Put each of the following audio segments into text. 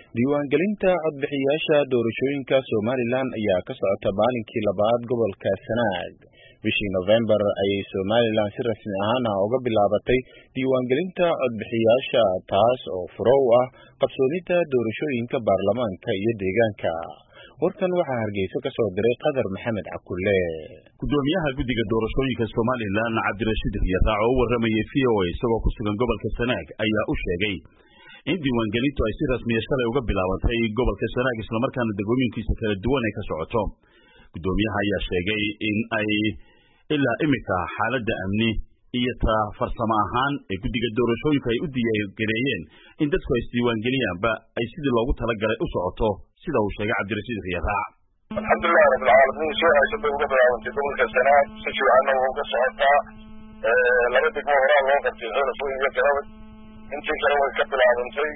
diiwaangelinta codbixiyaasha doorashooyinka Somaliland ayaa ka socota maalinkii labaad gobolka Sanaag. Bishii November ayay Somaliland si rasmi ah uga bilaabatay diiwaangelinta codbixiyaasha taas oo furo u ah qabsoomidda doorashooyinka baarlamaanka iyo deegaanka. warkan waxaa Hargeysa ka soo diray Qadar Maxamed Cakulle. Gudoomiyaha guddiga doorashooyinka Somaliland Cabdirashiid Riyaac oo waramayay VOA isagoo ku sugan gobolka Sanaag ayaa u sheegay in diiwaangelintu ay si rasmi ah shalay uga bilaabatay gobolka Sanaag isla markaana degmooyinkiisa kala duwan ay ka socoto. Gudoomiyaha ayaa sheegay in ay ilaa imika xaaladda amni iyo farsamo ahaan ee guddiga doorashooyinka ay u diyaargareeyeen in dadku ay diiwaangeliyaanba ay sidii loogu talagalay u socoto sida uu sheegay Cabdirashiid Riyaac. alxamdulilah rabbil caalamiin soo haysan bay uga bilaabantay gobolka Sanaag si fiican oo uga socota laba degmo hore loo qabtay xulafooyin iyo galabad intii kale way ka bilaabantay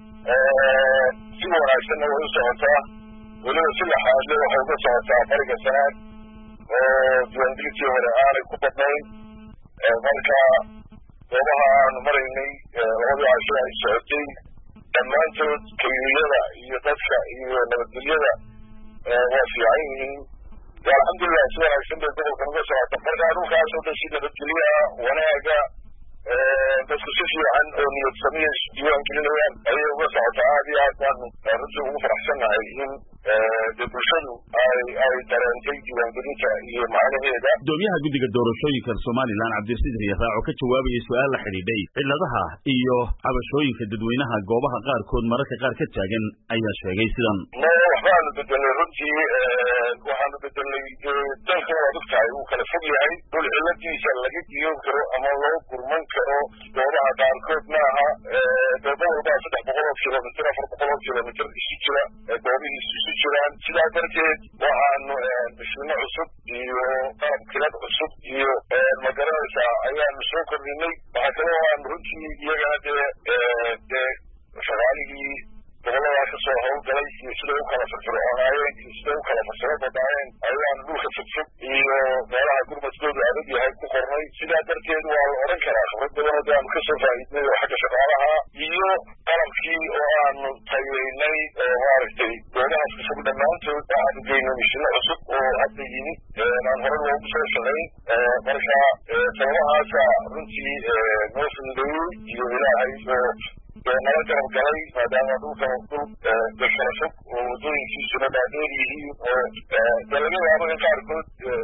si wanaagsan way u socotaa weliba si laxaad leh waxay uga socotaa bariga Sanaag oo diiwaangelintii hore aanay ku badnayn marka goobaha aanu maraynay labadii casho ay socotay dhammaantood kayiyada iyo dadka iyo nabadgelyada waa fiican yihiin alxamdulilah si wanaagsan bay gobolkan uga socota marka dhulkaas oo dhan si nabadgelya wanaaga dadku si fiican oo niyad samiya diiwaangelinayaan ayay uga socotaa aad iyo aad baanu runtii ugu faraxsannahay in bulshadu ay dareentay diiwaangelinta iyo macnaheeda. Gudoomiyaha guddiga doorashooyinka Somaliland Cabdirashiid Riyaac oo ka jawaabayay su'aal la xidhiidhay cilladaha iyo cabashooyinka dadweynaha goobaha qaarkood mararka qaar ka taagan ayaa sheegay sidan. waxaanu bedelnay runtii waxaanu bedelnay dalka waa ogtahay uu kala fog yahay dhul cilladiisa laga diiwan karo ama loo gurman karo goobaha qaarkood maaha goobo walba 300 kilomitir 400 kilomitir isu jira goobihiisu isu jiraan sidaa darteed waxaanu mashruuc cusub iyo qalab kilad cusub iyo magaranaysa ayaanu soo kordhinay waxaa kaloo aan runtii iyagana dee shaqaalihii gobolada ka soo howlgalay iyo siday u kala firfircoonaayeen iyo siday u kala farsamo badnaayeen ayaanu dhulka fogfog iyo meelaha gurmadkoodu adag yahay ku qornay sidaa darteed waa la odhan karaa khibrad badan oo aanu kasoo faa'iidnay oo xagga shaqaalaha iyo qalabkii oo aanu tayeynay maaragtay goobahaas kusug dhammaantood waxaanu geynay mashino cusub oo hadda yimid aan hore loogu soo shaqayn marka sababahaasa runtii noo fududeeyey iyo ilaahay oo nala garab galay maadaama dhulkan dhul kala fog oo wadooyinkiisuna dhaadheer yihiin oo dee laga yaabo in qaarkood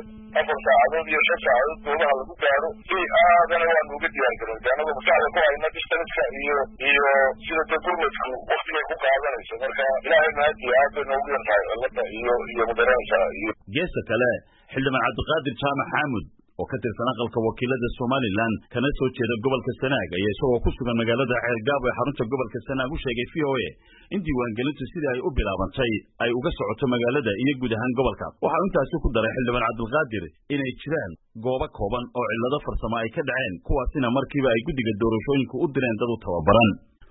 4 saacadood iyo 5 saacadood goobaha lagu gaaro si aadana waanu uga diyaargaroy de anagoo maskaxda ku hayna distanska iyo sida dee gurmadku waktigay ku qaadanayso marka ilaahay mahadi aad bay noogu yartahay cilada iyo magaranaysa iyo geesta kale xildhibaan Cabdiqaadir Jaamac Xaamud oo ka tirsan aqalka wakiilada Somaliland kana soo jeeda gobolka Sanaag ayaa isagoo ku sugan magaalada Ceelgaabo ee xarunta gobolka Sanaag u sheegay VOA in diiwaangelintu sidii ay u bilaabantay ay uga socoto magaalada iyo guud ahaan gobolka. Waxa intaasi ku daray xildhibaan Cabdiqaadir inay jiraan goobo kooban oo cillado farsamo ay ka dhaceen kuwaasina markiiba ay guddiga doorashooyinku u direen dad u tababaran.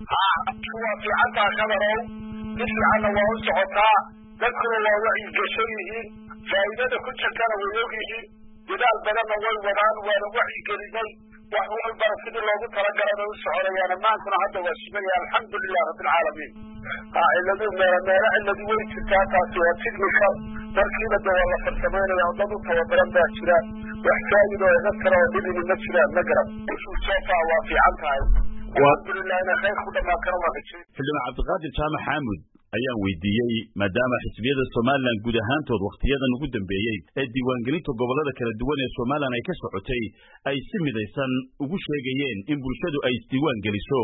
waa fiicantaa Qadarow si fiicanna waa u socotaa dadkuna waa wacyi gashan yihiin faa'iidada ku jirtana way og yihiin dadaal badanna way wadaan waana wacyi gelinay wax walbana sidii loogu talagalay u soconayaan amaankuna hadda waa sugaya alxamdulilah rabbil caalamiin cilladu meelo cilladu way jirtaa taasi waa technical markiiba dee waa la farsameynaya dad u tababaran baa jira wax faa'iido oo dad kale oo dhibini ma jiraan ma garab soofaa waa fiican tahay alxamdulilah ina khayr ku dhamaan kara waa rajay. xildhibaan Cabdiqaadir Jaamac Xaamud ayaan weydiiyey maadaama xisbiyada Somaliland guud ahaantood waqtiyadan ugu dambeeyay ee diiwaangelinta gobolada kala duwan ee Somaliland ay ka socotay ay si midaysan ugu sheegayeen in bulshadu ay isdiiwaan geliso.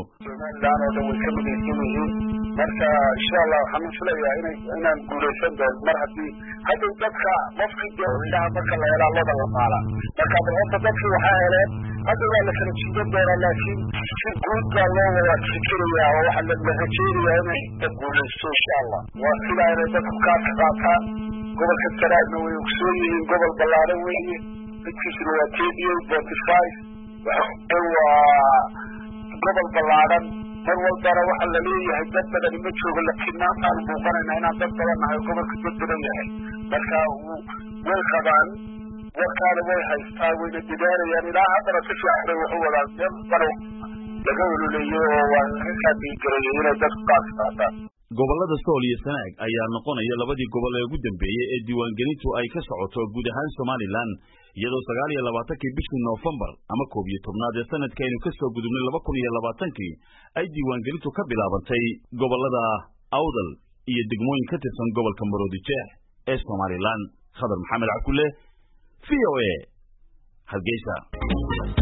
marka insha Allah waxaan filayaa inaan guuleysan doono mar haddii hadda dadka qofkii ilaaha marka la helaa looda la qaala marka horta dadkii waxaa heleen hadda waa la kala jiidan doonaa laakiin si guud baa loo wada fikirayaa oo waxa la rajeynayaa inay guuleysto insha Allah waa sidaa inay dadku ka qaataan gobolka Sanaagna way ogsoon yihiin gobol ballaaran weeye midkiisuna waa 10.5 waa gobol ballaaran mar walbana waxa la leeyahay dad badan ma joogo laakiin maanta aan muuqanayna inaan dad badan nahay gobolka dad badan yahay marka way qabaan warkaana way haystaa wayna dadaalayaan ilaa haddana si fiican bay wax u wadaan meel bano laga ololeeyo oo waa laga kaabigareeyay inay dadku qaas qaataan. gobolada Sool iyo Sanaag ayaa noqonaya labadii gobol ee ugu dambeeyay ee diiwaangelintu ay ka socoto guud ahaan Somaliland iyadoo 29 bishii November ama 11aad ee sanadkaynu ka soo gudubnay 2020 ay diiwaangelintu ka bilaabantay gobolada Awdal iyo degmooyin ka tirsan gobolka Maroodijeex ee Somaliland. Khadar Maxamed Cabdulle, VOA, Hargeysa.